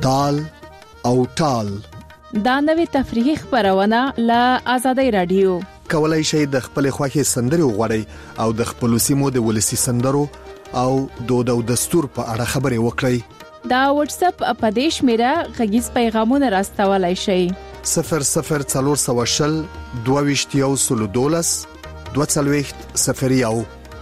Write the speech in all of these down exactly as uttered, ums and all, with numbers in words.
تال او ټال. دا نوې تفریحي خبرونه له آزادۍ رادیو. کولای شئ د خپل خوښي سندرې وغواړئ او د خپل سیمو د ولسی سندرو او دود او دستور په اړه خبرې وکړئ. دا واتس اپ اپدیش میرا غږیز پیغامونه راستولای شئ. صفر صفر څلور سوه شل دوه ویشت یو سلو دولس دوه څلوېښت صفر یو.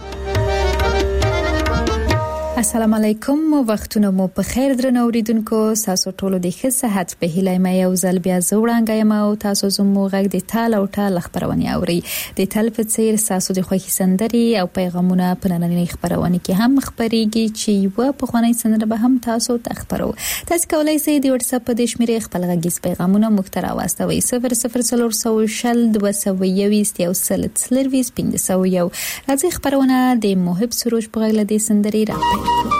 السلام علیکم، وختونه مو په خیر درنو اوریدونکو. تاسو ټول د ښه صحت په هیله مې یو ځل بیا زوړانګه یم او تاسو زموږ غږ د تال او ټال خبرونه اوري. د تل په څیر تاسو د خوښي سندري او پیغامونه په نننۍ خبرونه کې هم خبريږي چې یو په خواني سندره به هم تاسو ته خبرو. تاسو کولای شئ د واتس اپ د شمیرې خپل غږیز پیغامونه مختره واستوي صفر صفر څلور سوه شل دوه سوه یو یو سل څلرویز پنځه سوه یو. راځي خبرونه د محب سروج په غږ د سندري راځي.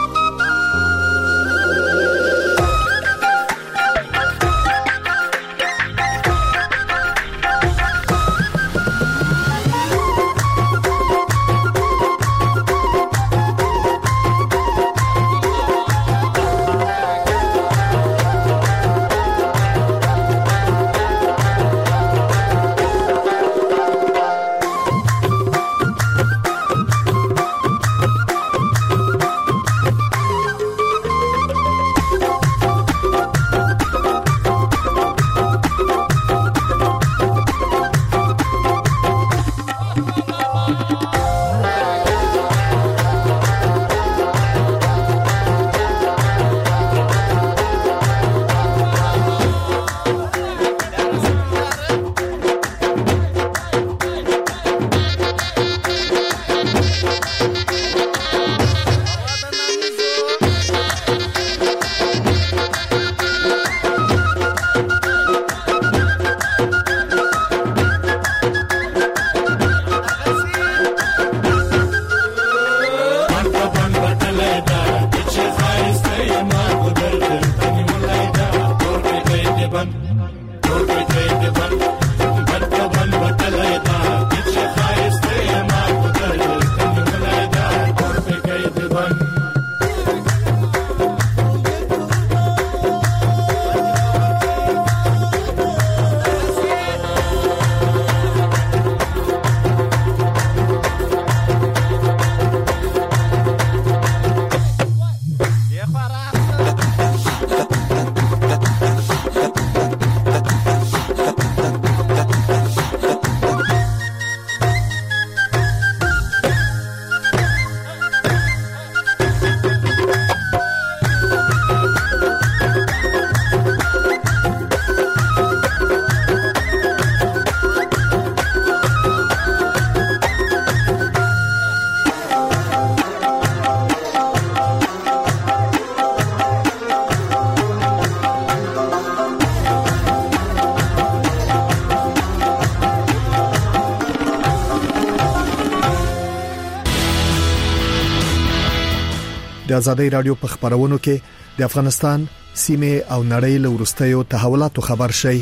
د آزادۍ رادیو په خبرونو کې د افغانستان سیمه او نړۍ له ورستیو تحولاتو خبر شي.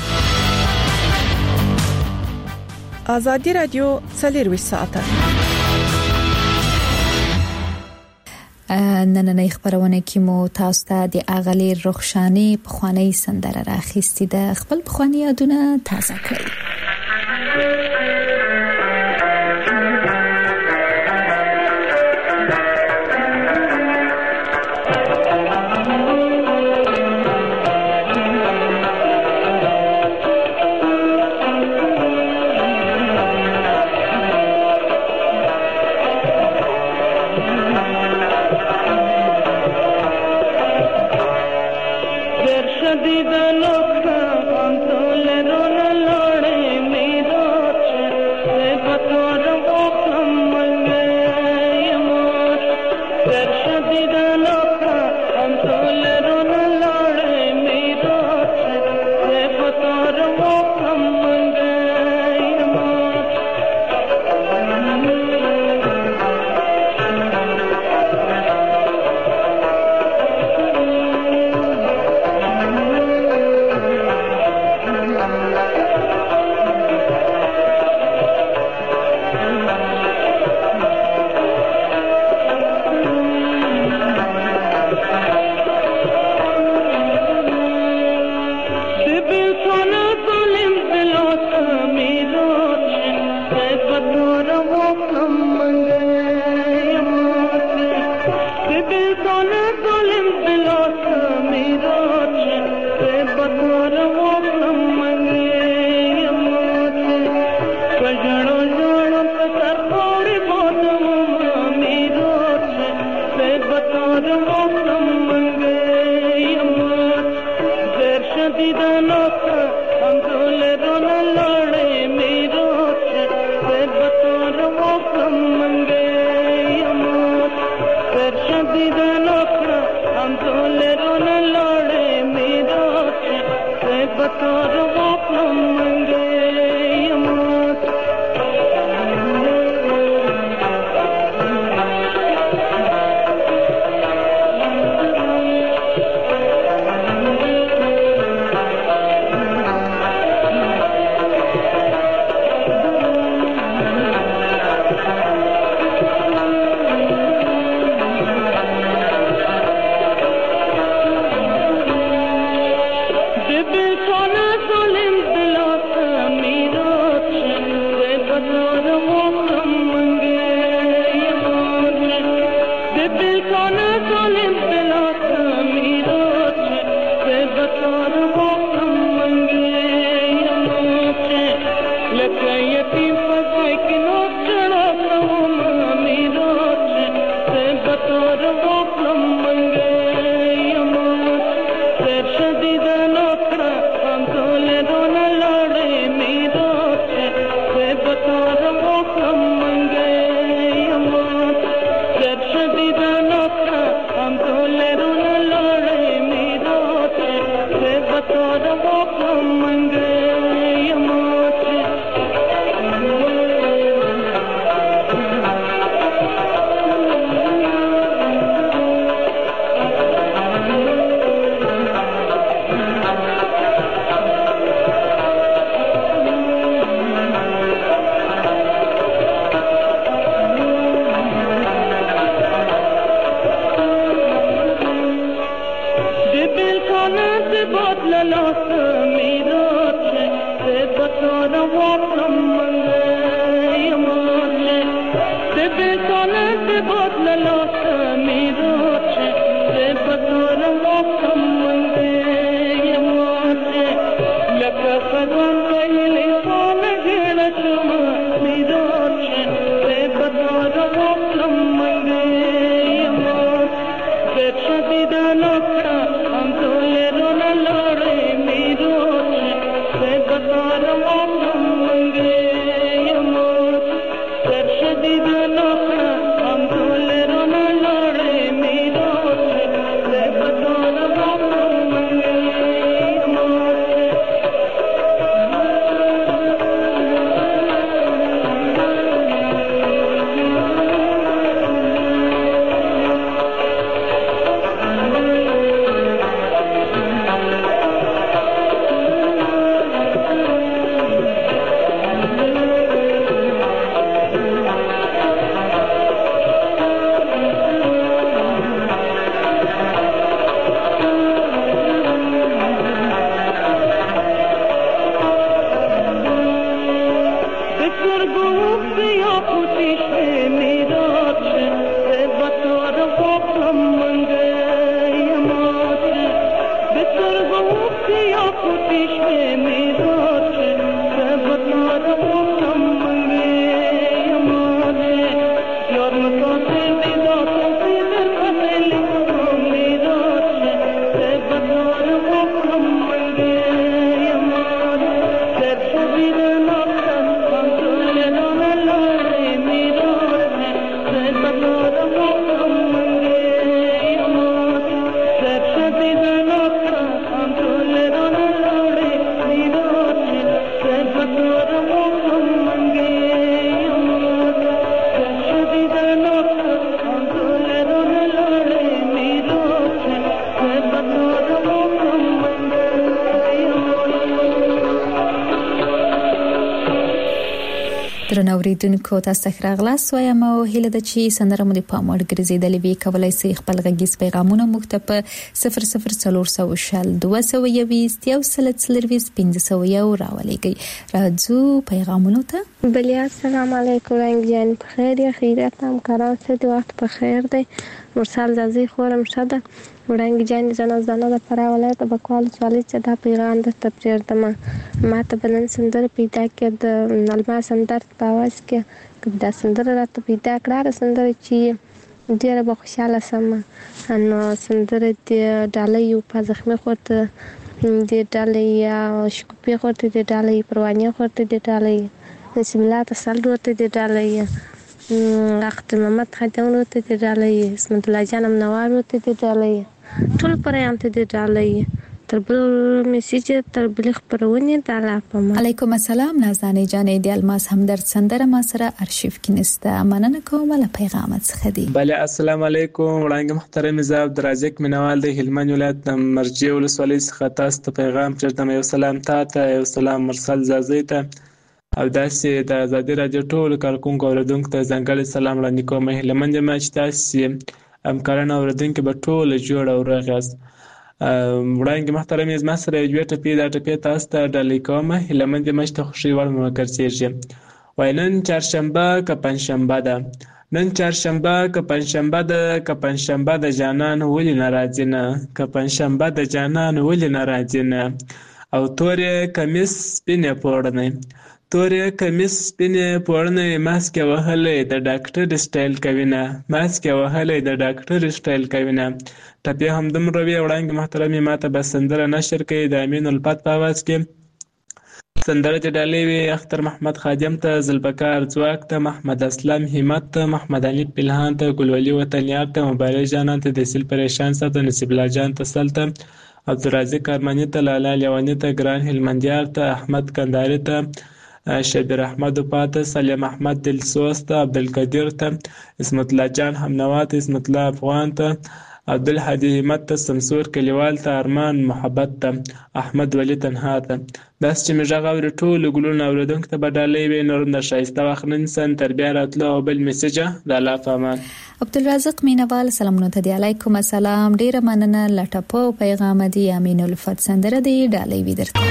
آزادۍ رادیو څلور ساعته نننۍ خبرونه کې مو تاسو ته د اغلی رخشانی په خواني سندره راخېستې ده. خپل په خواني یادونه تازه کړئ. بطور وقتم منگه یمات زر شدید نوکا هم دول رون لڑے میروت زر بطور وقتم منگه یمات زر شدید نوکا هم دول رون لڑے میروت زر بطور وقتم منگه یمات درنوریدونکو تاسو ته راغلاست وایم او هیله ده چې سندره مو د پام وړ ګرځیدلې وي. کولای شئ خپل غږیز پیغامونه موږ ته په صفر صفر څلور شل دوه سوه یوویشت یو سل څلرویشت پنځه سوه یو راولېږئ. راځو پیغامونو ته. بلیا السلام علیکم رنگ جان بخیر یا خیریت هم کاران ست وقت بخیر دی. مرسل زازی خورم شده رنگ جان زنا زنا د پر ولایت په کال سوالي چې دا پیغام د تبریر دمه ما ته بلن سندر پیدا کې د نلما سندر په واس کې د سندر راته پیدا کړه سندر چې ډیره به خوشاله سم. نو سندره د ډالۍ په زخمي خورته د ډالۍ یا شکوپی خورته د ډالۍ پروانه خورته د ډالۍ نسیم الله تسل ورته د ډالۍ وخت محمد خادم ورته د ډالۍ اسمت الله جانم نوار ورته د ډالۍ ټول پرېام ته د ډالۍ تر بل میسیج تر بل خبرونه د الله په ما. علیکم السلام نازنین جانې د الماس همدرد سندره ما سره ارشیف کې نسته. مننه کوم له پیغامت څخه دی. بله السلام علیکم وړاندې محترم زاب درازک منوال د هلمند ولایت د مرجې ولسوالۍ څخه تاسو ته پیغام چرته یو سلام تاته یو سلام مرسل زازی ته او داسې د آزادي رادیو ټول کارکونکو اوریدونکو ته ځانګړی سلام وړاندې کوم. هلمند ما چې تاسو همکاران اوریدونکو به ټول جوړ او راغاست. وړاندې محترم زما سره یو ټپی دا ټپی تاسو ته ډالۍ کوم. هلمند ما چې خوشي ور مو کرسیږي وای نن چهارشنبه که پنځشنبه ده نن چهارشنبه که پنځشنبه ده که پنځشنبه د جانان ولې ناراضي نه که پنځشنبه د جانان ولې ناراضي نه او تورې کمیس سپینې پوړنې تورې کمیس سپینې پوړنې ماسک وهلې د ډاکټر سټایل کوي نه ماسک وهلې د ډاکټر سټایل کوي نه. ټپی همدومره وی وړاندې محترم ماته به سندره نشر کوي د امین الفت په आवाज کې سندره د ډالۍ وی اختر محمد خادم ته زلبکار ځواک ته محمد اسلام همت ته محمد علي پلهان ته ګلولي وطنیار ته مبارک جانان ته د سیل پریشان سره نصیب الله جان ته سلطه عبدالرزاق ارمانی ته لالا لیوانی ته ګران هلمندیار ته احمد کنداری ته شبیر احمد پاته سلیم احمد دلسوز ته عبدالقدیر ته اسمت الله جان همنوا ته اسمت الله افغان ته عبدالحدی همت ته سمسور کلیوال ته ارمان محبت ته احمد ولی تنها ته داس چې مې غږ اوري ټول ګلونه اوریدونکو ته به ډالۍ وي نور د شایسته وخت نن سن تربیه راتلو او بل میسج د الله فامان. عبدالرزاق مینوال سلامونه ته دی. علیکم السلام ډیره مننه لټپو پیغام دی امین الفت سندره دی ډالۍ وی درته.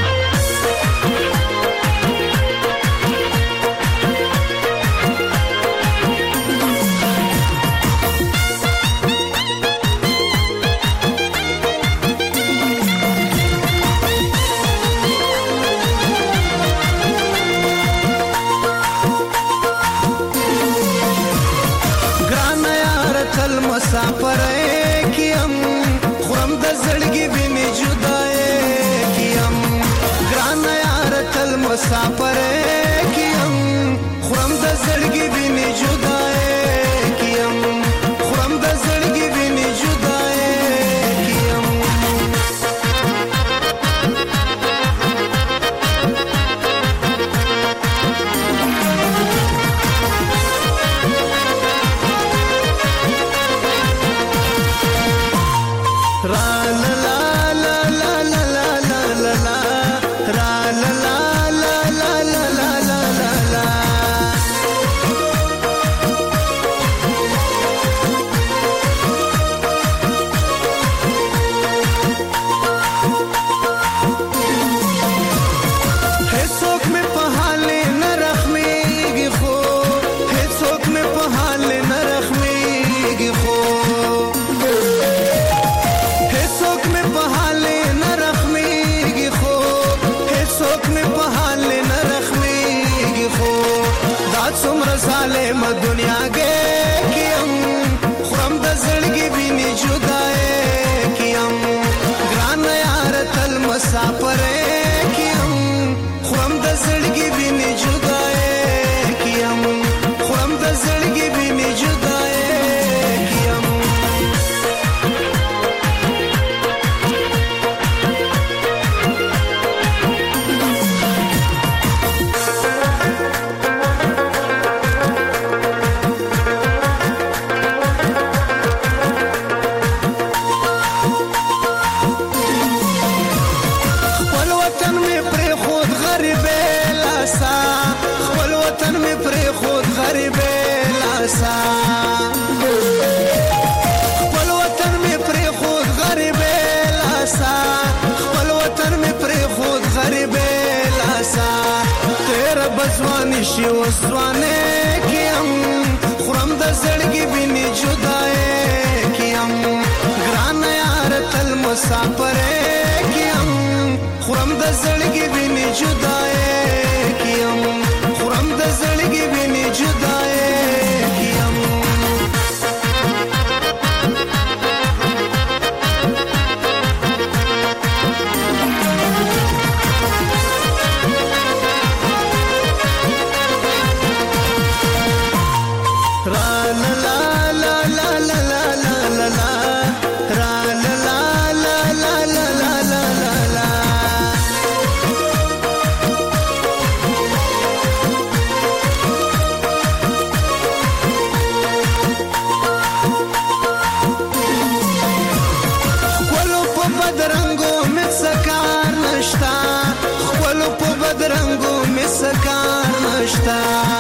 نشتا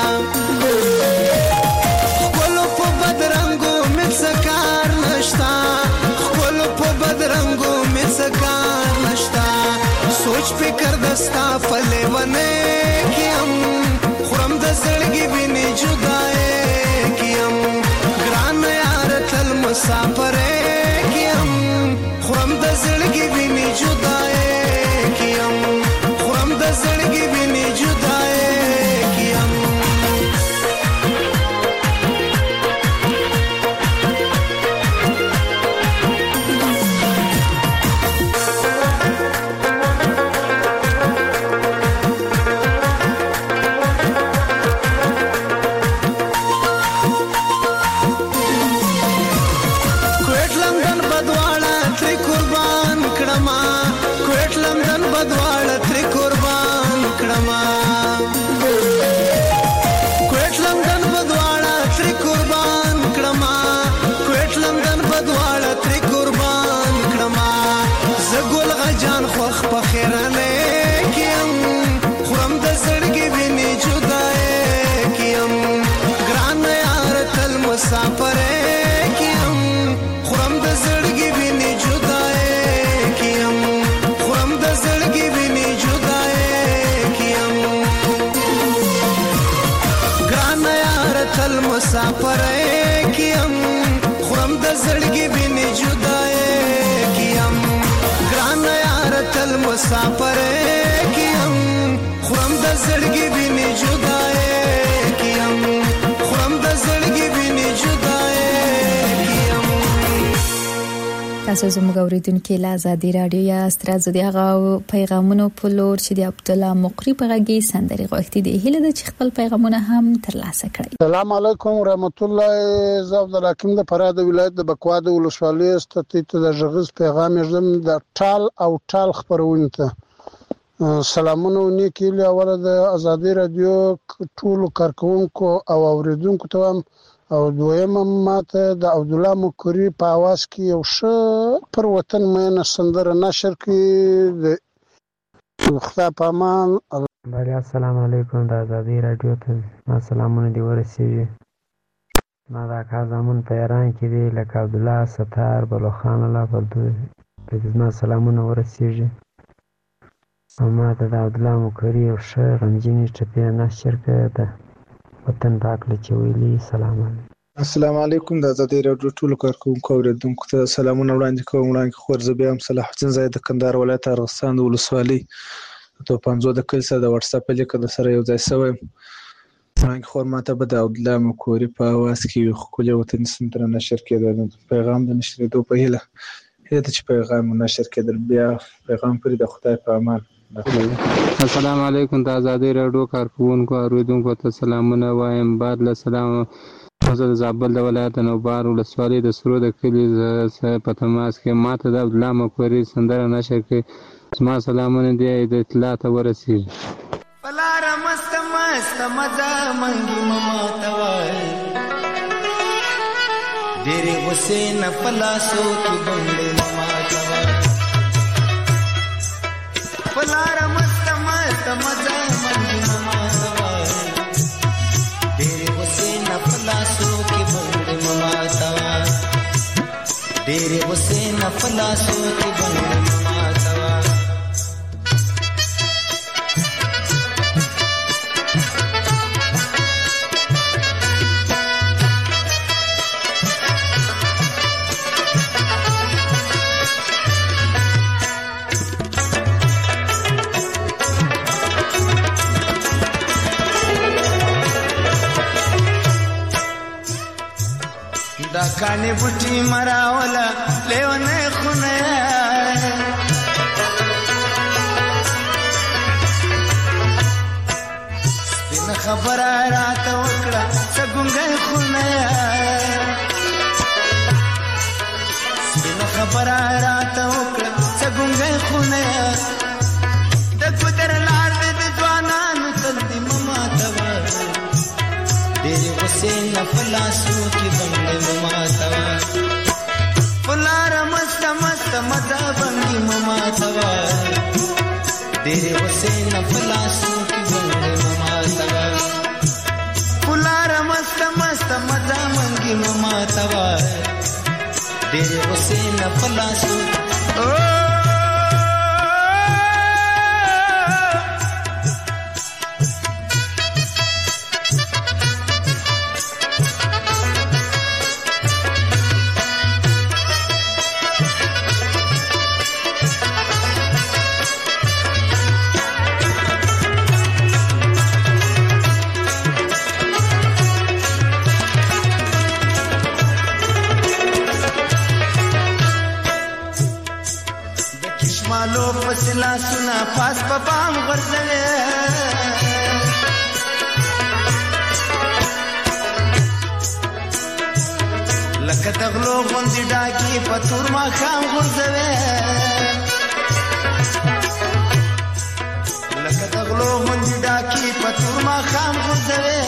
خپلو په بدرنګو مې څه کار نشتا خپلو په بدرنګو مې څه کار نشتا سوچ فکر دستا په لیونۍ کې هم خورم د زړګي وینې جدایۍ کې هم ګران یار تل مسافرۍ کې هم خورم د زړګي وینې جدایۍ کې هم خورم د زړګي وینې جدایۍ کې هم مسافرۍ کې هم خورم د زړګي وینې جدایۍ کې هم ګران یار تل مسافرۍ کې هم خورم د زړګي وینې جدایۍ کې هم خورم د زړګي وینې جدایۍ کې هم. تاسو زموږ اوریدونکو له آزادي رادیو یا سترازو دی هغه پیغامونو په لور چې د عبد الله مقری په غږی سندري غوښتي دی هله د خپل پیغامونه هم ترلاسه کړئ. السلام علیکم ورحمت الله. زه عبد الحکیم د فراه د ولایت د بکوا د ولسوالۍ ستې د ژغز پیغام یې د ټال او ټال خبرونه ته سلامونه نیکی له اوله د آزادي رادیو ټول کارکونکو او اوریدونکو ته او دویم ماته د عبد الله مقری په आवाज کې یو ښه پر وطن مینه سندره نشر کړي د خدا په امان. بله السلام علیکم د آزادي رادیو ته ما سلامونه دی ورسیږي. ما دا کار زمون په ایران کې دی لکه عبد الله ستار بلوخان الله پردو د ما سلامونه ورسیږي. ما ته د عبد الله مقری یو ښه غمجنې ټپې نشر کړي ده وطن پاک له چويلي. سلام علیکم. السلام علیکم د آزادي رادیو ټول کارکونکو اوریدونکو ته سلامونه وړاندې کوم. وړاندې خور زبې هم صلاح الدین زاید د کندهار ولایت ارغستان د ولسوالۍ ته پنځو د کل سره د واتس اپ لیک د سره یو ځای شوی. وړاندې خور ماته به د عبد الله مقری په आवाज کې یو خولي وطن سندره نشر کېده. پیغام د نشریدو په هیله هله چې پیغام نشر کېدل بیا پیغام پرې د خدای په امان. السلام علیکم د آزادي رادیو کارکونکو اوریدونکو ته سلامونه وایم. بعد له سلام زه د زابل د ولایت نوبار ولسوالۍ د سرو د کلي په تماس کې ماته د عبد الله مقری سندره نشر کې زما سلامونه دی د اطلاع ته ورسیږي. پلار مست مست مزه منګي مما توای ډېرې غصې نه پلاسو کې ګونډې مما توای پلار مست مست مزه منګي مما توای ډېرې غصې نه پلاسو کې ګونډې مما توای ډېرې غصې نه پلاسو کې ګونډې مما توای. دا کانی بوټي مراولا لیونه خونه سپین خبره راته وکړه څنګه خونه سپین خبره راته وکړه څنګه خونه د ګذر لار د ځوانانو تل دې مما توا ډېرې غصې نه پلاسو کې بنګې مما توا پلار مست مست مزه بنګې مما توا ډېرې غصې نه پلاسو کې بنګې مما توا ماته وای ډېرې غصې نه په لاسو مالو فسلا سنا پاس په بام غرزوي لکه دغلو غوندې ډاګي په تور ماښام غرزوي لکه دغلو غوندې ډاګي په تور ماښام غرزوي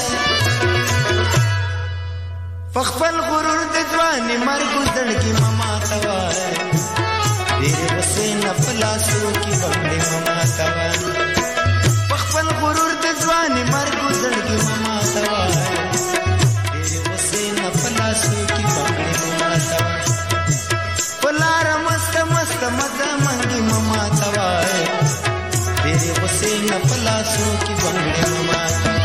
په خپل غرور د ځواني مرګ زړګي مما ته وای ډېرې غصې نه په لاسو کې بنګړې مما ته وای په خپل غرور د ځواني مرګ زړګي مما ته وای ډېرې غصې نه په لاسو کې بنګړې مما ته وای په لاره مسته مسته مزه منګي مما ته وای ډېرې غصې نه په لاسو کې بنګړې مما ته وای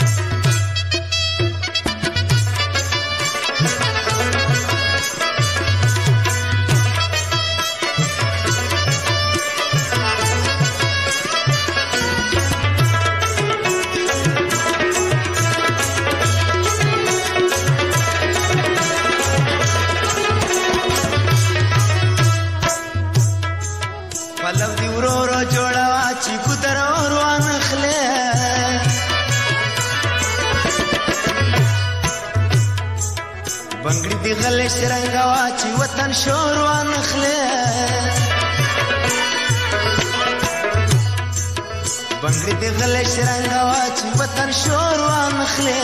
پلو دی ورورو جوړوا چې ګدر روان خله بنگړي دی غلې شرنګوا چې وطن شور روان خله بنگړي دی غلې شرنګوا چې وطن شور روان خله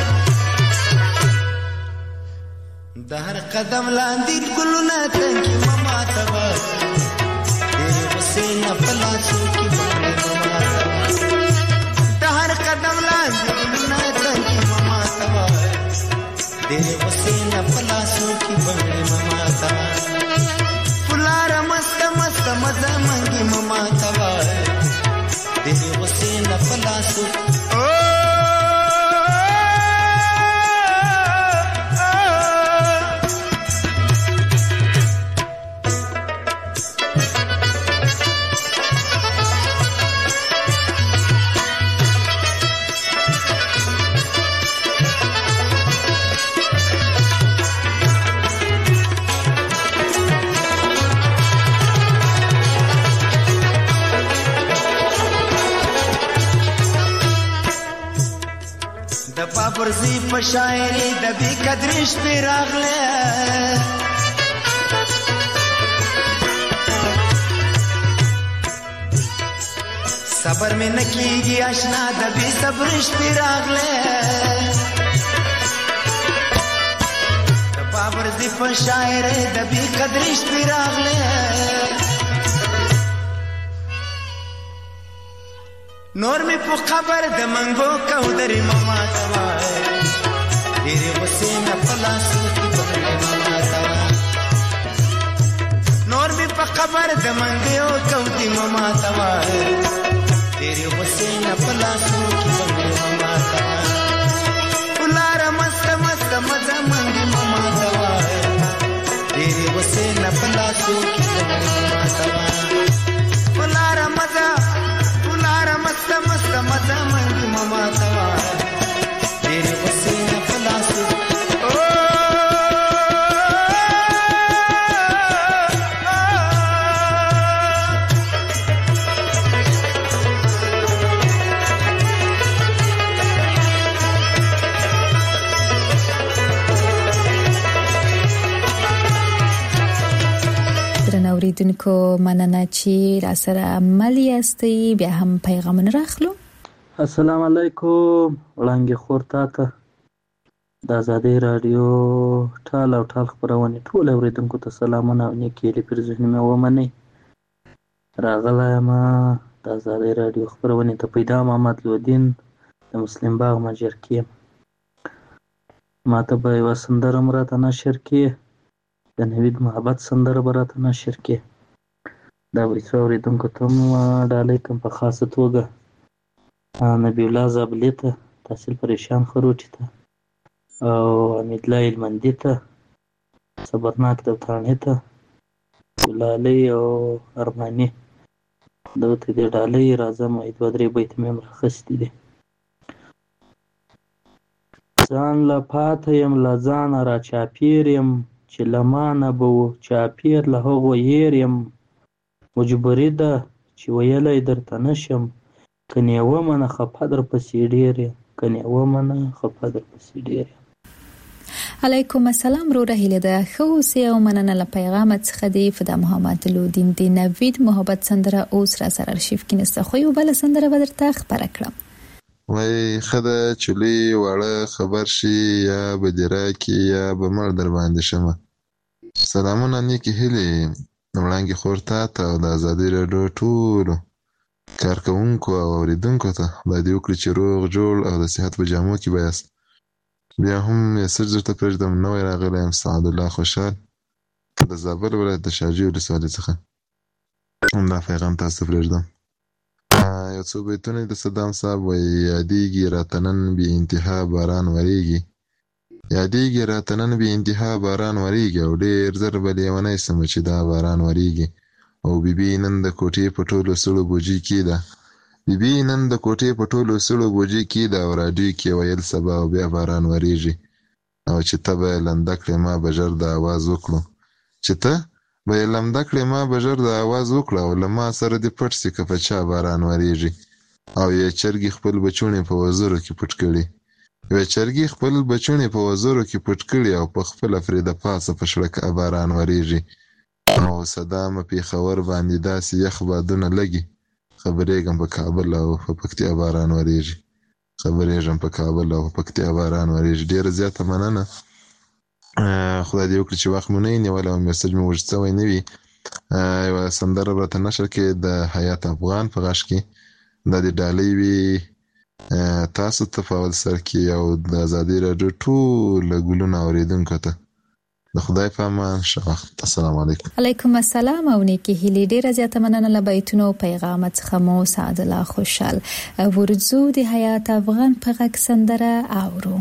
د هر قدم لاندې ګلونه تنګي مما ته وای سینا پلاسو کی بنگړې مما ته د هر قدم لاندې ګلونه تنګي مما ته وای ډېرې سینا پلاسو کی بنگړې مما ته پلار مست مست مزه منګي مما ته وای ډېرې سینا پلاسو د پاپرزي په شاعري د بي قدرش په راغله صبر مې نکيږي آشنا د بي صبرش په راغله د پاپرزي په شاعري د بي قدرش په راغله نور می په خبر د منګو کو درې مما ته وای ډېرې غصې نه په لاسو کې بنګړې مما ته وای نور می په خبر د منګو کو دې مما ته وای ډېرې غصې نه په لاسو کې بنګړې مما ته وای ولار مست مست مزه منګي مما ته وای ډېرې غصې نه په لاسو کې بنګړې مما ته وای ولار مزه مست مست مزه منګي مما ته وای ډېرې غصې نه په لاسو اوریدونکو مننه چې را سره عمل یاستئ بیا هم پیغامونه راخلو السلام علیکم وړاندې خورتا ته د آزادۍ رادیو ټال او ټال خبرونه ټول اوریدونکو ته سلامونه او نیکي لپاره ځنه مې ومنئ راغلی ما د آزادۍ رادیو خبرونه ته پیدا محمد لودین د مسلم باغ مجرکیم ماته به یوه سندره هم راته نشر کړې، د نوید محبت سندره به راته نشر کړې. دا به څو اورېدونکو ته هم ډالۍ کړم په خاصه توګه نبي الله زابلي ته، تحصیل پریشان خروټي ته او حمیدالله هلمندي ته، صبرناک دوتاڼي ته، ګلالۍ او ارماني دغه ته دې ډالۍ راځم. دوه درې بیت مې هم راخیستي دي. ځان له پاته یم له ځانه را چاپېر یم، چې له ما نه به و چاپېر له هغو هېر یم. مجبوري ده چې ویلی درته نه شم، که نیوه منه خفه در پسې ډېر یم، که نیوه منه خفه در پسې ډېر یم. علیکم السلام روره هیله ده ښه اوسئ او مننه له پیغامت څخه دی. فدا محمد لودین د نوید محبت سندره اوس را سره ارشیف کې نسته، خو یو بله سندره به درته خپره کړم. وای ښه ده چې لوی واړه خبر شي، یا به دې راکړي یا به مړ در باندې شمه. سلامونه نیکې هیلې وړانګې خور تا ته او د ازادۍ راډیو ټولو کارکوونکو او اورېدونکو ته خدای دې وکړي چې روغ جوړ او د صحت په جامو کې به یاست. بیا هم میسج درته پرېږدم، نوی راغلی یم سعدالله خوشحال د زابل ولایت د شاجوی ولسوالۍ څخه. همدا پیغام تاسو ته پرېږدم. یو څو بیتونه د صدام صاحب وایي: یادېږي راته نن بې انتها باران ورېږي، یادېږي راته نن بې انتها باران ورېږي، او ډېر زر به لیونی سمه چې دا باران ورېږي. او بیبي نن د کوټې په ټولو سړو بوجي کې ده، بیبي نن د کوټې په ټولو سړو بوجي کې ده، او راډیو کې ویل سبا او بیا باران ورېږي. او چې ته به یې لنده کړې ما به ژر د اواز وکړو، چې ته به یې لمده کړې ما به ژر د اواز وکړه، او له ما سره دې پټ سي که په چا باران ورېږي. او یې چرګې خپل بچوڼې په وزرو کې پټ کړي، یوې چرګې خپل بچوڼې په وزرو کې پټ کړي، او په خپله پرې د پاسه په شړکه باران ورېږي. او صدامه پېښور باندې داسې یخ بادونه لګي، خبرېږم په کابل او په پکتیا باران ورېږي، خبرېږم په کابل او په پکتیا باران ورېږي. ډېره زیاته مننه، خدای دې وکړي چې وخت مو نه وي نیولی او میسج مو وژد شوی نه وي. یوه سندره به راته نشر کړې د حیات افغان په غږ کې، دا د ډالۍ وي تاسو ته په اول سر کې او د ازادۍ راډیو ټول ګلونه اورېدونکو ته. د خدای په امان، ښه وخت. السلام علیکم. علیکم السلام او نیکې هیلې. ډېره زیاته مننه له بیتونو او پیغامت څخه مو سعدالله خوشحال. ورځو د حیات افغان په غږ سندره اورو.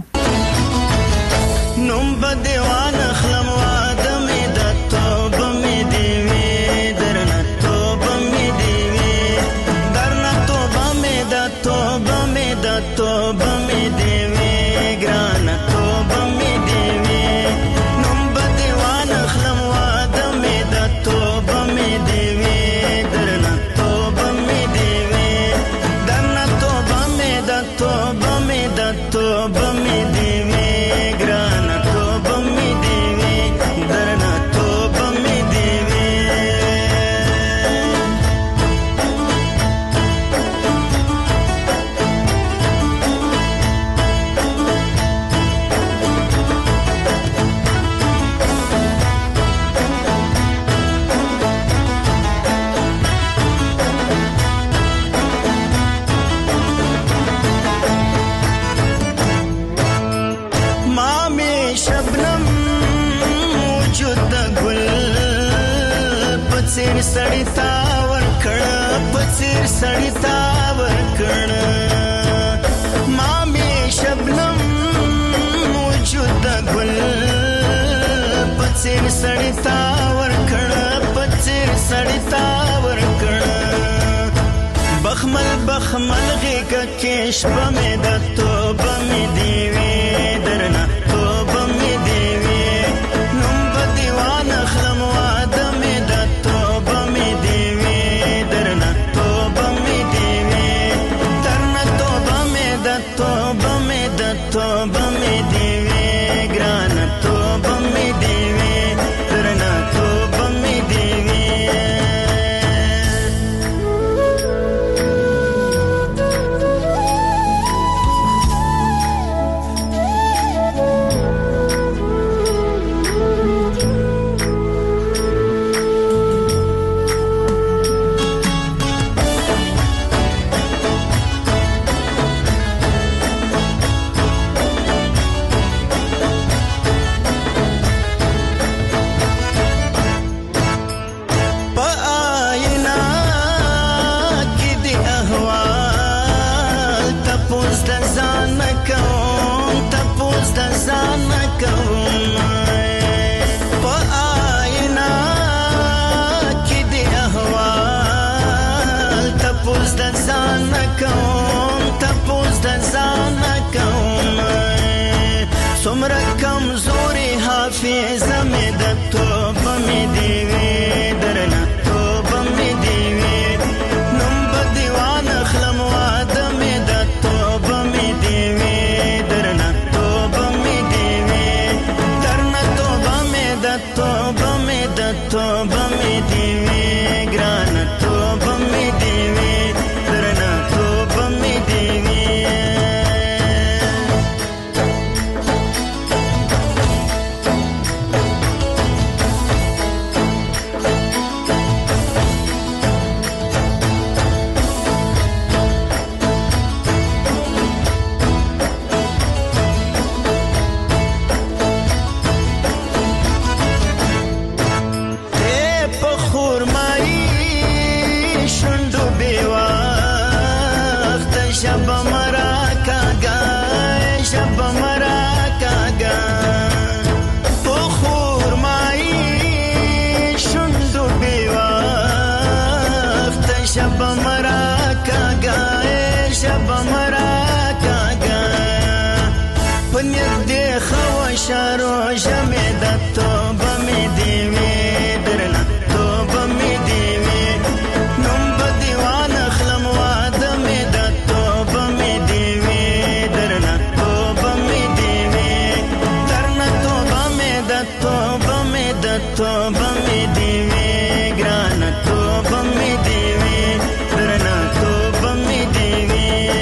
نوم به دیوان اخلم واده مې د توبه مې دې وي، درنه توبه مې دې وي، درنه توبه مې د توبه مې د توبه مې دې وي، ګرانه توبه مې دې وي. نوم به دیوان اخلم واده مې د توبه مې دې وي، درنه توبه مې دې وي، درنه توبه مې د توبه مې د توبه مې دې وي، ګرانه توبه مې دې وي، درنه توبه مې دې وي. پڅیر سړی تا ورکړ، پڅیر سړی تا ورکړ، ما می شبنم وجود ګل، پڅیر سړی تا ورکړ، پڅیر سړی تا ورکړ. بخمل بخمل غېږه کې شپه مې د توبه مې دې وي، درنه توبه مې دې وي. نوم به دیوان اخلم واده مې د توبه مې دې وي، درنه توبه مې دې وي، درنه توبه مې د توبه مې د توبه مې دې وي، ګرانه توبه مې دې وي، درنه توبه مې دې وي. مې دی وي ګرانه توبه مې دی وي درنه توبه مې دی وي شارو جمع د توبه مې دی وي درنه توبه مې دی وي نوم به دیوان اخلم واده مې د توبه مې دی وي درنه توبه مې دی وي درنه توبه مې د توبه مې د توبه مې دی وي ګرانه توبه مې دی وي درنه توبه مې دی وي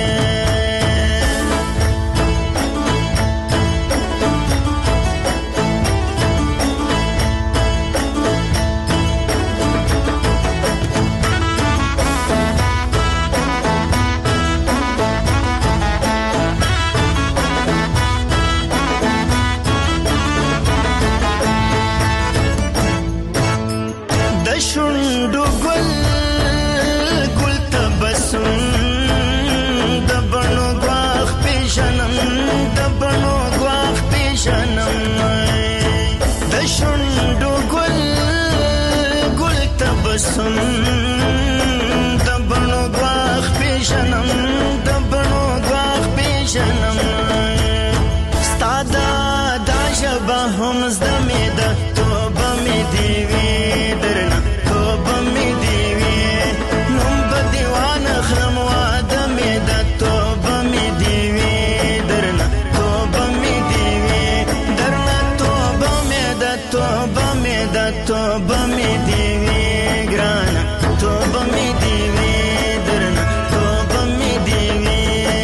سم د بڼو غواخ پیژنم د بڼو غواخ پیژنم ستا دا ژبه هم زده مې ده توبه مې دی وي درنه توبه مې دی وي نوم به دیوان اخلم واده مې ده توبه مې دی وي درنه توبه مې دی وي درنه توبه مې ده توبه مې ده توبه مې دی وي ګرانه توبه مې دی وي درنه توبه مې دی وي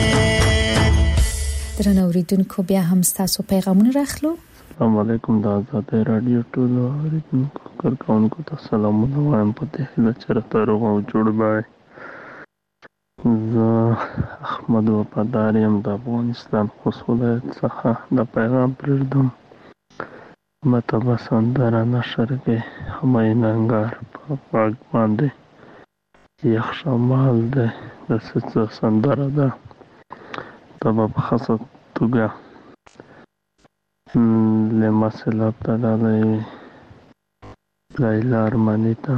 درنه اوریدونکو بیا هم ستاسو پیغامونه راخلو. السلام علیکم د آزاد رادیو ټولو اوریدونکو کارکونکو ته سلامونه وایم په دې هیله چې راته روغ او جوړ وای. زه احمد وفادار یم د افغانستان خوست ولایت څخه د پیغام پرېږدم. مته به سندره نشر کې همایون انګار په غږ باندې یخ شمال دی د څه سندره ده دا به په خاصه توګه لمسې لاب ته ډالۍ وي لیلا ارماني ته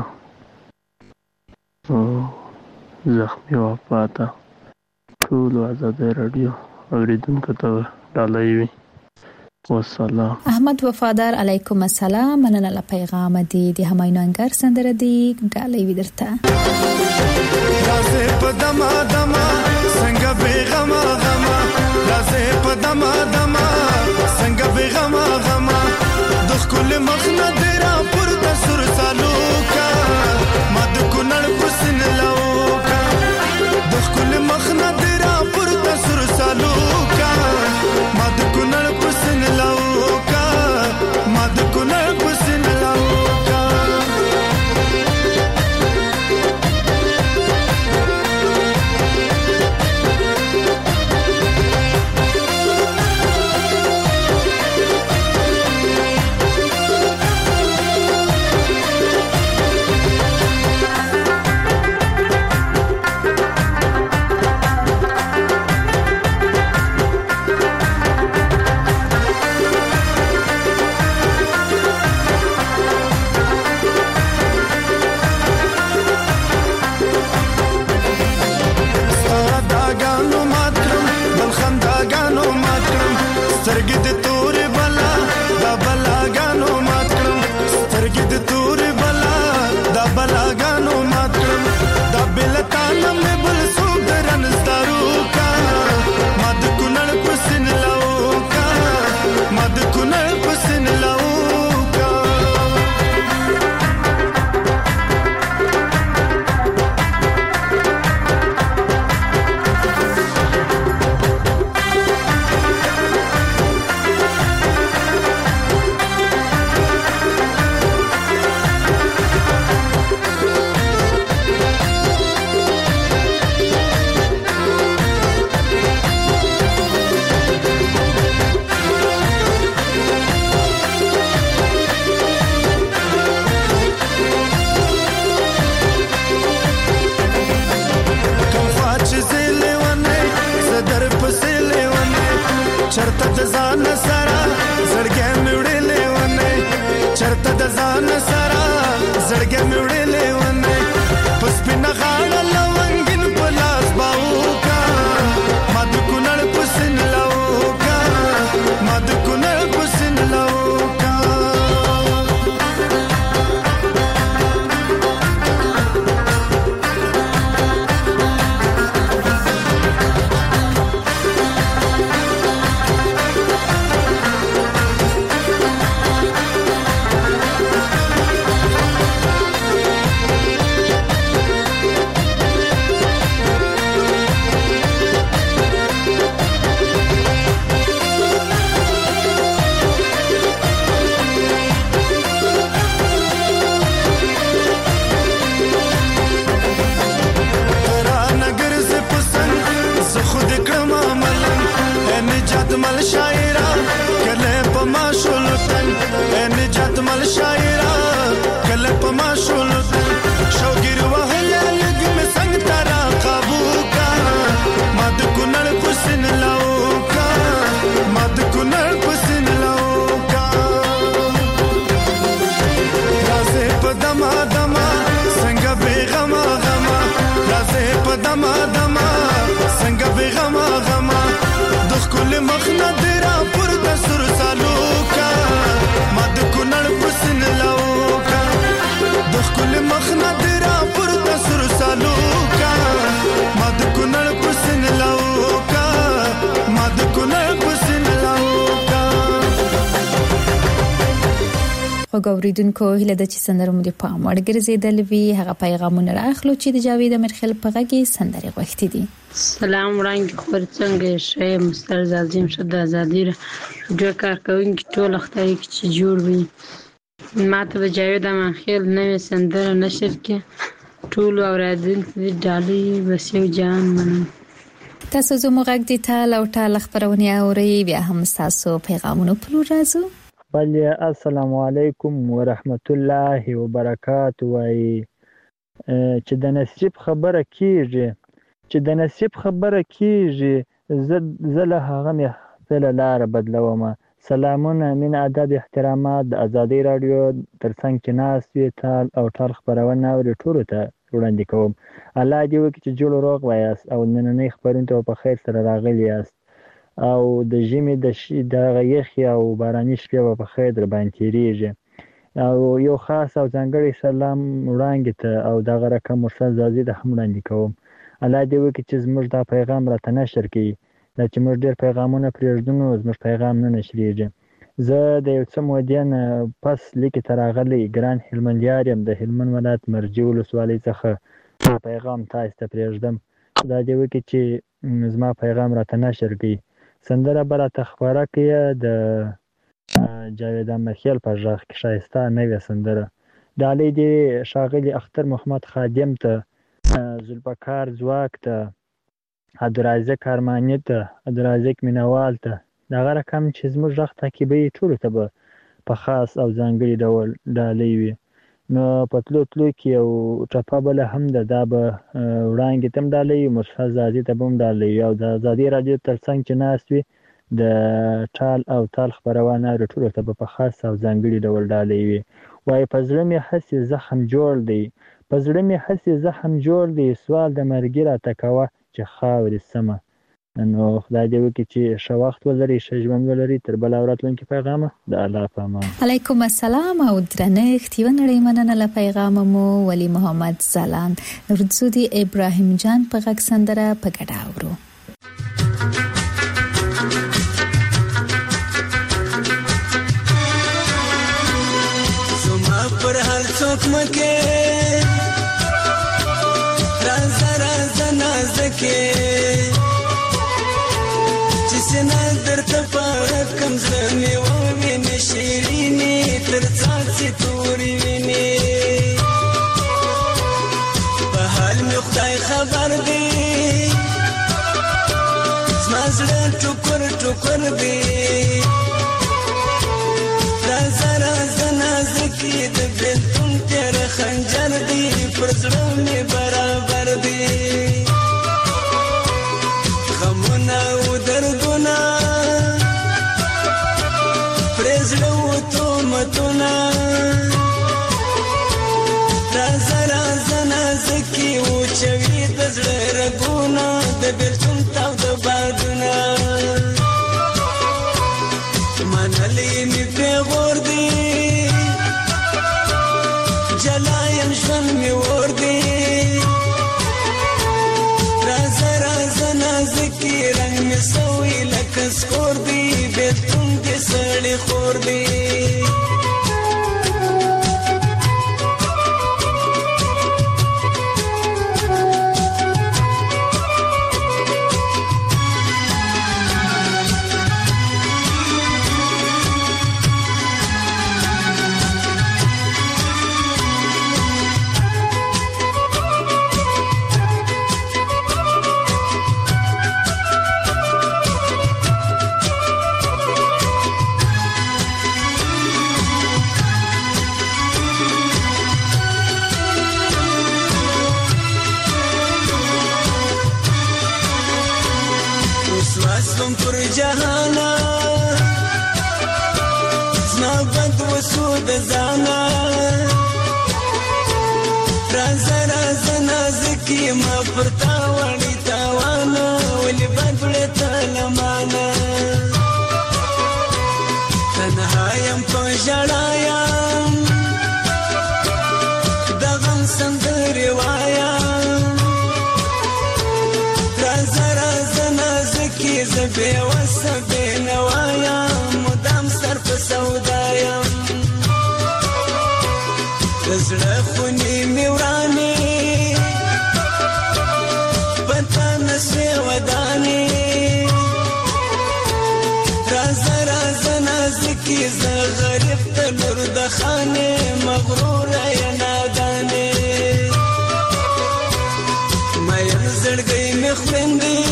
زخمي وفا ته ټولو ازادۍ راډیو اورېدونکو ته ډالۍ وي. والسلام. احمد وفادار علیکم السلام. مننه له پیغام دی د همایون انګار سندره دی ډالۍ وي درته. رازه په دما دما څنګه بیغما غما رازه په دما دما څنګه بیغما غما د خپل مخ نه درا پر د سر سالو کا مد کونړ پسن لاوکا د خپل مخ نه درا پر د سر سالو کا مد کونړ پسن لاوکا مد کونړ پسن لاوکا غما څنګه به غما غما راځه په دما دما څنګه به غما غما د خپل مخ نه درا پر د سر سالو کا مد کونړ پسن لاوکا د خپل مخ نه درا پر د سر سالو کا مد کونړ پسن لاوکا مد کونړ پسن لاوکا. وګوریدونکو هله د چې سندره مو د پام وړ ګرځیدل وی هغه پیغامونه راخلو چې د جاوید امرخیل په غږی سندره غوښتي دي. سلام وړاندې خبر څنګه شې مستر زازیم شد ازادي جو کار کوونکی ټول اختیاري چې جوړ وي ماته د جاوید امرخیل نوې سندره نشر کې ټول اوریدونکو د ډالۍ وسیو جان منم. تاسو زموږ غږ د تال او ټال خبرونه اوري بیا هم تاسو پیغامونه پر راځو. بله السلام علیکم ورحمت الله وبرکاته. وای چې د نصیب خبره کیږي چې د نصیب خبره کیږي زه له هغه مې خپل لار بدلوم. سلامونه من ادب احترامات د ازادي رادیو ترڅنګ کې ناس وی تال او ټال خبرونه اوري ټولو ته وړاندې کوم. الله دې وکړي چې جوړ روغ وایاست او نننۍ خبرونه ته په خیر سره راغلي یاست او د ژمي د شي د یخي او باراني شپې په خیر در باندې تیریږي. او یو خاص او ځانګړی سلام وړاندې ته او دغه رقم مرسل زازي د هم وړاندې کوم. الله دې وکړي چې زموږ دا پیغام راته نشر کړي دا چې موږ ډېر پیغامونه پرېږدو نو زموږ پیغام نه نشریږي. زه د یو څه مودې نه پس لیکې ته راغلی ګران هلمندیار یم د هلمند ولایت مرجې ولسوالۍ څخه پیغام تاسو ته پرېږدم. دا دې وکړي چې زما پیغام راته نشر کړي. سندره به راته خپاره کړي د جاوید امرخیل په غږ کې ښایسته نوې سندره. ډالۍ دې ښاغلي اختر محمد خادم ته ذوالفقار ځواک ته عبدالرازق ارماني ته عبدالرازق مینوال ته دغه رقم چې زموږ غږ تعقیبوي ټولو ته به په خاص او ځانګړي ډول ډالۍ وي. نو په تلو تلو کې یو ټپه بله هم ده دا به وړاندې ته هم ډالۍ وي مرسل زازي ته به هم ډالۍ وي او د ازادي راډیو تر څنګ چې ناست وي د ټال او تال خپرونه اوري ټولو ته به په خاص او ځانګړي ډول ډالۍ وي. وایي په زړه مې هسې زخم جوړ دی په زړه مې هسې زخم جوړ دی سوال د مرګي راته کوه چې خاورې سمه. نو خدای دې وکړي چې ښه وخت ولري ښه ژوند ولري تر بله او راتلونکي پیغامه د الله په امان. علیکم السلام او درنښت یوه نړۍ مننه له پیغامه مو ولی محمد زلان ورځو دی ابراهیم جان په غږ سندره په ګډه اورو. زما پر هر څوک مکه راز راز نازکه چې سنا درته پاره کم زمي و ویني شیرینی تر څاڅي توري ویني په حال می خدای خبر دی زما زړه ټوکر ټوکر دی راز راز نازکه د بلتون تر خنجر دی پر زړه می برابر دی غمونه او دردونه پرزړه او تومتونه راز راز نازکي او چوي د زړه رګونه د بلتون تاو د بادونه منلې می پیغور دی جلایم ژوند می ور دی راز راز نازکي رنگ می سوي لکه سکور دی بلتون دې سړی خور دی وسوم پر جهانا زما بد وسود زانا رازه رازه نازکی ما پرتا وړي تاوانه ولې بدړې تلمانه تنها یم په ژړا یم د غم سندرې وایم رازه رازه نازکی زه بېوسه بېنوا یم مدام سر په سودا یم د زړه خونې مې ورانې په تا نسوې ودانې رازه رازه نازکې زه غریب ته لور د خانې مغروره یې نادانې مین زړګی مې خویندې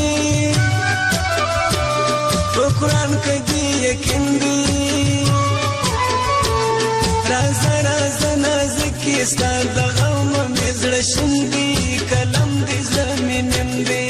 په قرآن کې دې یقین دی رازه رازه نازکې ستا د غم مې زړه شین دی قلم دې زړه مې نیم دی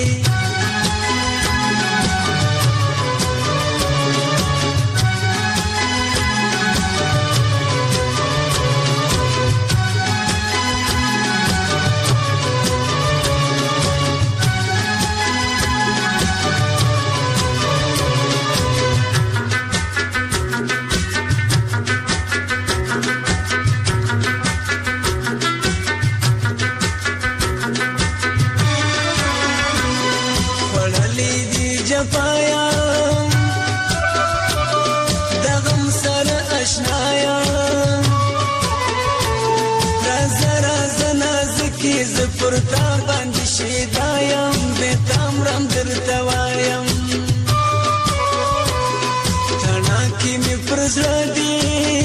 پرتا باندې شیدا یم بیتام رم درته وایم تڼاکې مې پر زړه دي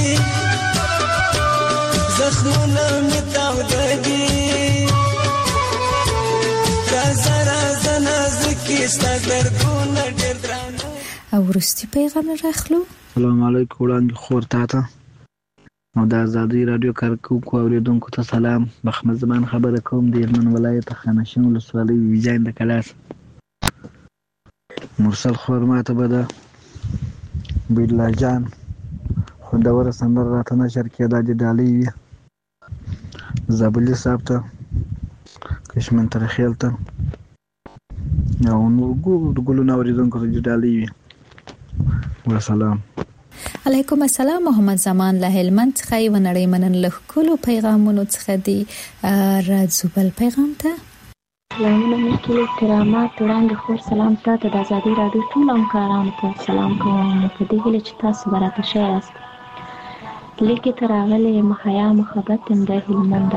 زخمونه مې تاوده دي رازه رازه نازکې ستا دردونه ډېر درانه. او وروستي پیغام راخلو. سلام علیکم وړاندې خور تا ته او د ازادۍ راډیو کارکوونکو اورېدونکو ته سلام. محمد زمان خبره کوم د هلمند ولایت خانشین ولسوالۍ ویجاین د کلاس. مرسل خور ماته به د بیلا جان خوندوره سندره راته نشر کېده د ډالۍ وي زابلي صاحب ته کشمن ترخیل ته او نور ګلونه اورېدونکو ته د ډالۍ وي. وسلام. علیکم السلام. محمد زمان له هلمند څخه یو نړۍ منن له کولو پیغامونو څخه دی راځو بل پیغام ته. سلامونه مې احترامات وړاندې خور سلام تاسو د ازادۍ راډیو ټول همکارانو ته سلام کوم په دې هیله چې تاسو براته ښه یاست. لیکې ته راغلې مخیا محبت یم د هلمند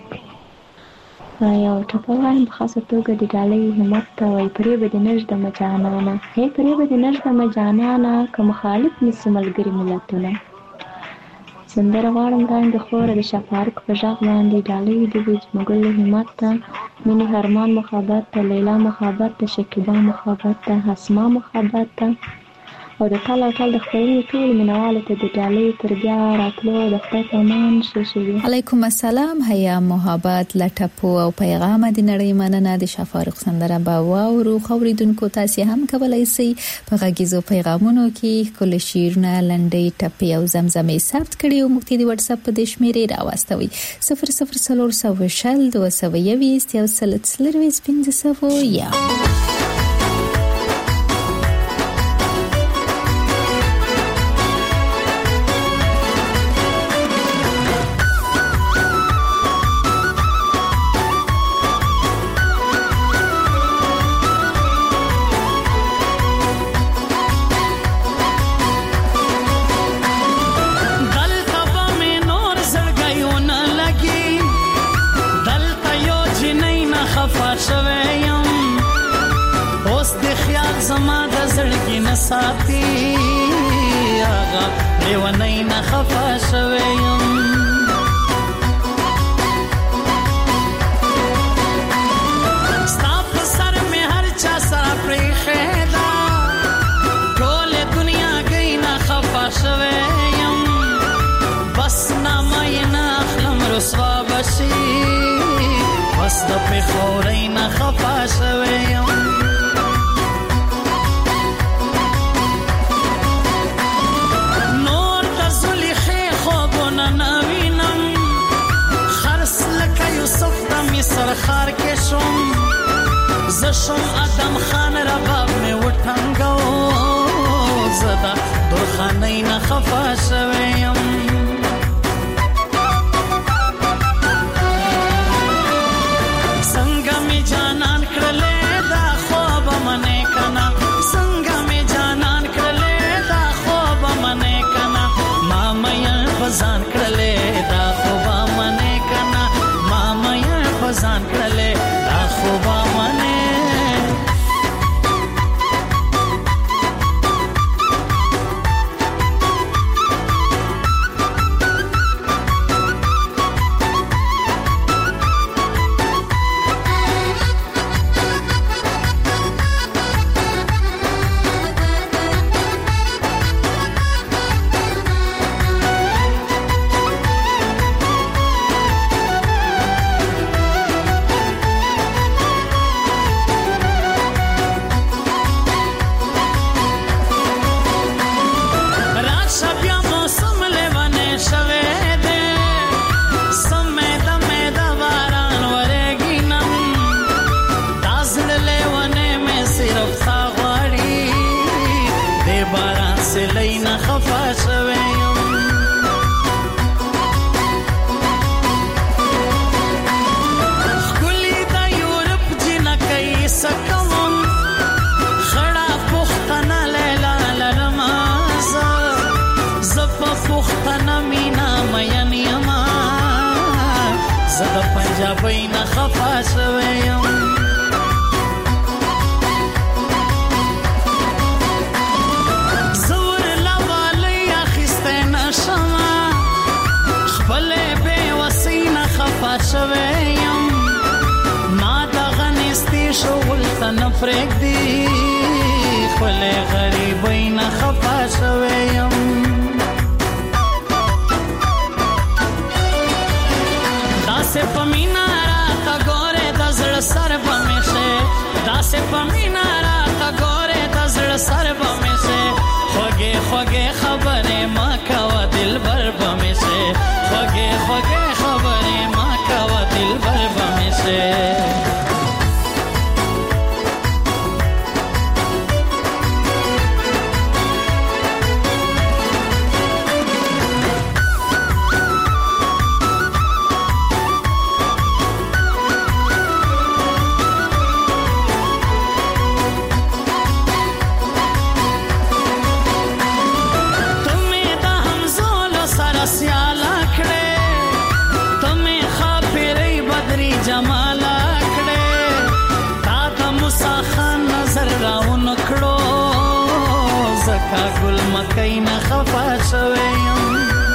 یو ټپه وایم په خاصه توګه د ډالۍ همت ته وایي پرې به دې نږدمه جانانه هی پرې به دې نږدمه جانانه که مخالف نیسي ملګري ملتونه. سندره غواړم وړاندې خوره د شفارق په غږ باندې ډالۍ دې وي زموږ له همت ته مینې هرمان محبت ته لیلا محبت ته شکیبا محبت ته اسما محبت ته او د ټال او ټال د خپرونې ټول مینوالو ته د ډالۍ تر بیا راتلو د خدای په امان ښه شوي. علیکم السلام. حیا محبت لټپو او پیغام د نړۍ مننه د شفارق سندره به واورو. خوریدونکو تاسو هم کولای شئ په غږیزو پیغامونو کې کول شیرونه لنډۍ ټپې او زمزمې ثبت کړئ او موږ ته د واتس اپ په د شمیرې راوستوي صفر صفر صفر صفر شل دوه سوه یویشت یو سل څلرویشت پنځه سوه یا ساتي آغا لیونی نخفا شویم ستا په سر میں هر چا سره پریخیدا ټول دنیا گئی نخفا شویم بس نامای نخلم رسوا بشی بس د پخوری نخفا شویم پر خار کې شوم ز شوم ادم خان رباب مې وټنګو زدا درخانه نه خفا شوم څنګه می جانان کړلې دا خوب منې کنا څنګه می جانان کړلې دا خوب منې کنا ما مې فزان کړلې دا خوب منې کنا ما مې فزان کړلې دا خوب منې پنجابی نه خفا شویم زور لوالی اخیسته نشما خپل بے وسی نه خفا شویم ما دغه نستی شغل ته نه پرېږدي خپل غریبی نه خفا شویم داسې په مینا راته ګورې د زړه سر به مې شي داسې په مینا راته ګورې د زړه سر به مې شي خوږې خوږې خبرې ما کوه دلبر به مې شي خوږې خوږې خبرې ما کوه دلبر به مې شي گل مکای نه خفا شویم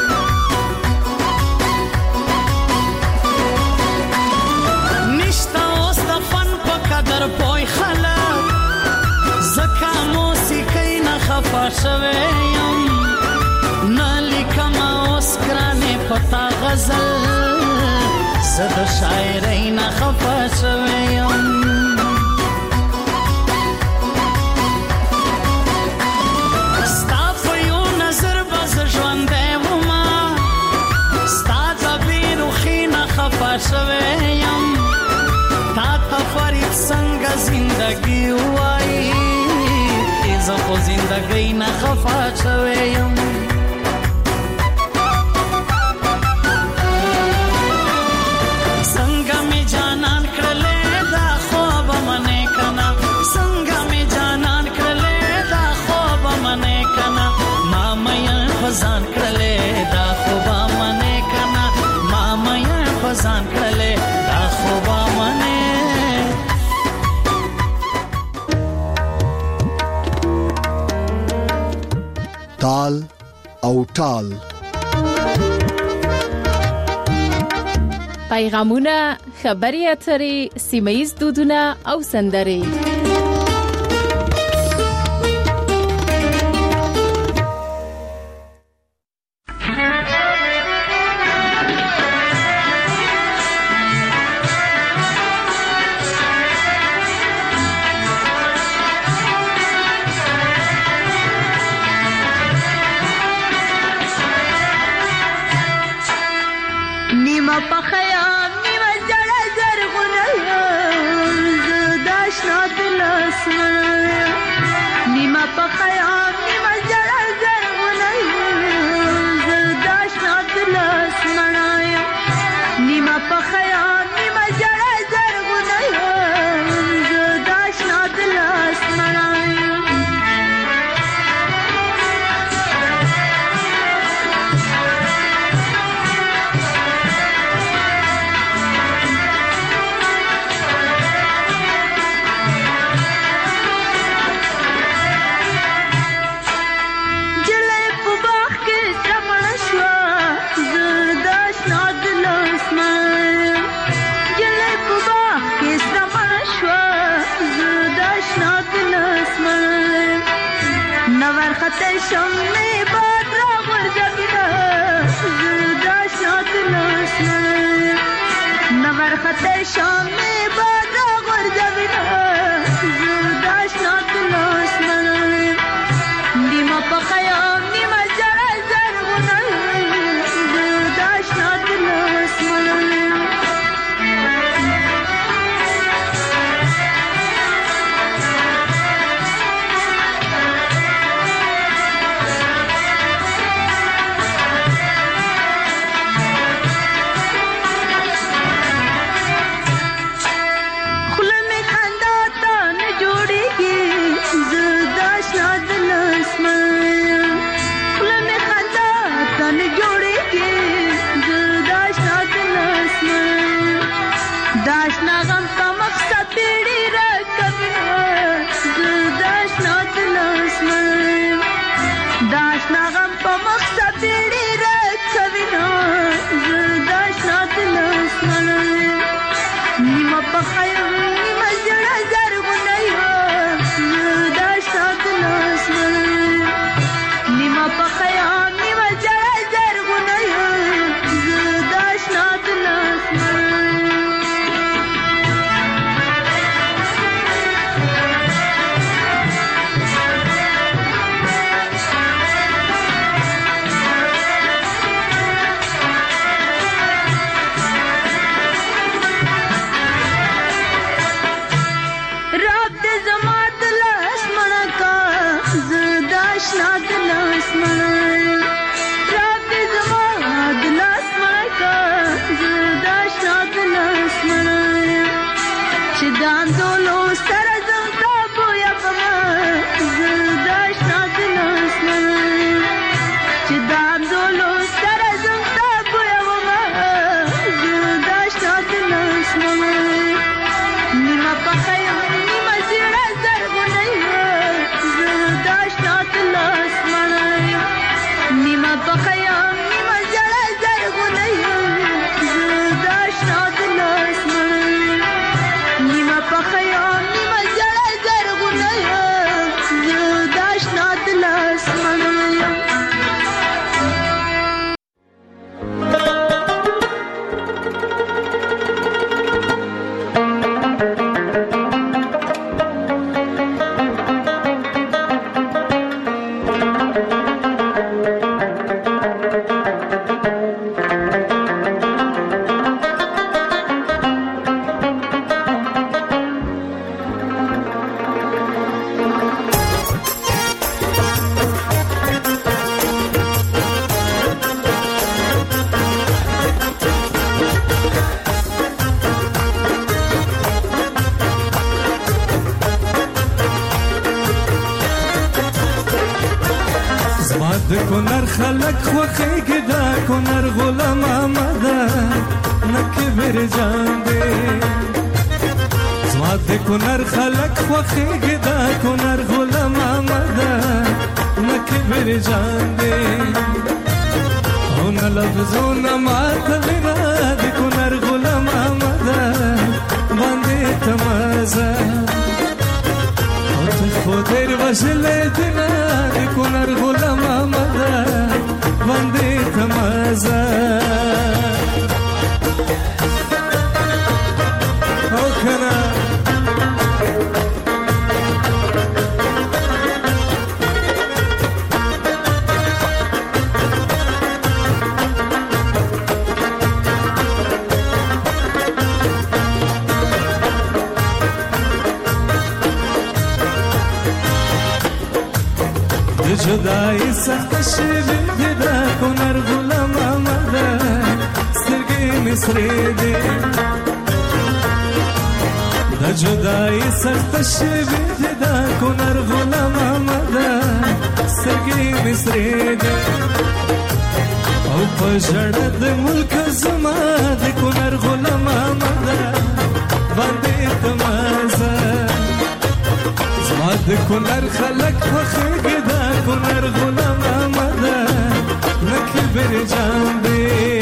نشتا اوس د فن په قدر پوی خلک زکا موسیقی نه خفا شویم نه لیکم اوس ګرانې پتا غزل زه د شاعرۍ نه خفا شویم شویم تا تا فرید څنګه زندگی وای زه خو زندگی نه خفا شویم څنګه می جانان کړلې دا خوب منې کنا څنګه می جانان کړلې دا خوب منې کنا ما مې فزان کړلې دا خوب منې کنا ما مې فزان کړلې دا خوب منې تال او ټال پیغامونه خبري اترې سیمایي دودونه او سندرې نیمه پخیا نیمه جړه زرغونه کونر خلق خوخیږي دا کونر غلام احمد نکبر جان دې زما د کونر خلق خوخیږي دا کونر غلام احمد نکبر جان دې او نه لفظونه ماته وینا د کونر غلام احمد باندې تمازه او ته خو ډېر وژلې دینا د کونر غلام احمد باندې تمازه او کنه جدائی سخت شوی دا کونر غلام احمد سترګې مصری دی دا جدائی سخت شوی دا کونر غلام احمد سترګې مصری دی او په ژړه د ملک زما د کونر غلام احمد باندې تمازه زما د کونر خلق خوښیږي دا کونر غلام احمد نکبر جان دی